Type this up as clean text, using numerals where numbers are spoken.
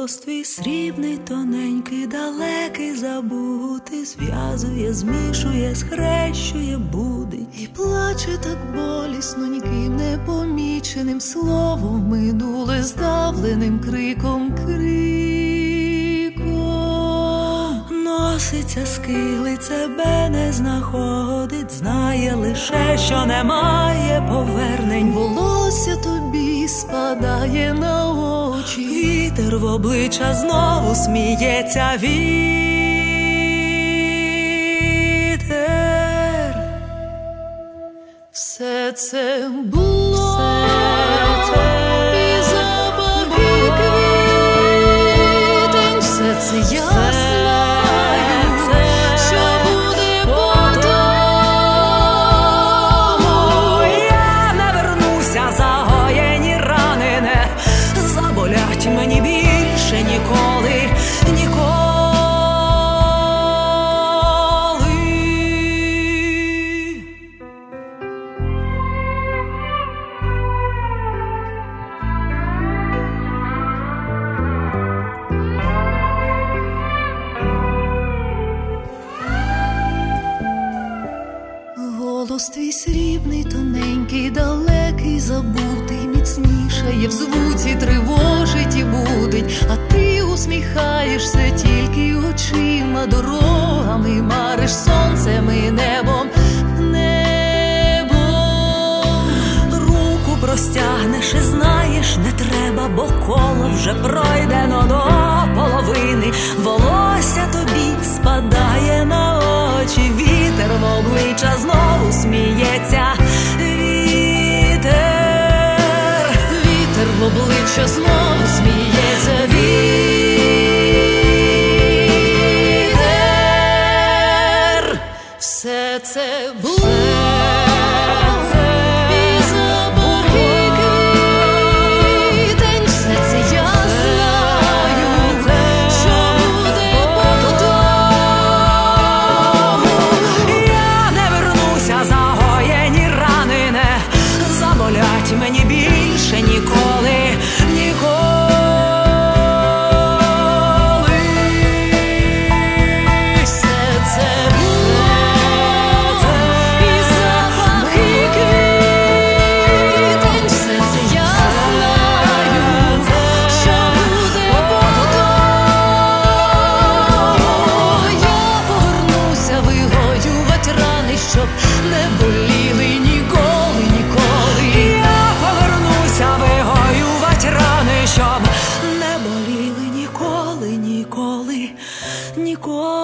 Голос твій срібний, тоненький, далекий, забутий, зв'язує, змішує, схрещує, будить. І плаче так болісно, ніким не поміченим словом, минуле здавленим криком. Носиться, скилить, себе не знаходить, знає лише, що немає повернень. Волосся тобі спадає на очі, вітер в обличчя знову сміється. Вітер. Все це було, і запахи квітень, все це я знаю, що буде потом. Я не вернуся, загоєні рани не заболять мені більше ніколи, ніколи. Голос твій срібний, тоненький, далекий, забутий, міцнішає в звуці, тривожить і будить, а ти усміхаєшся тільки очима, дорогами мариш сонцем і небом, Руку простягнеш і знаєш, не треба, бо коло вже пройдено до половини. Волосся тобі спадає на очі, вітер в обличчя знову сміється. Вітер. Вітер в обличчя знову сміється. Вітер. Все це було, і запахи квітень, все це я знаю, що буде потом. Я не вернуся, загоєні рани не заболять мені більше ніколи, ніколи. Все це було, і запахи квітень, все це я знаю, що буде потом. Я повернуся вигоювать рани, щоб не боліли ніколи, ніколи. Я повернуся вигоювать рани, щоб не боліли ніколи, ніколи, ніколи.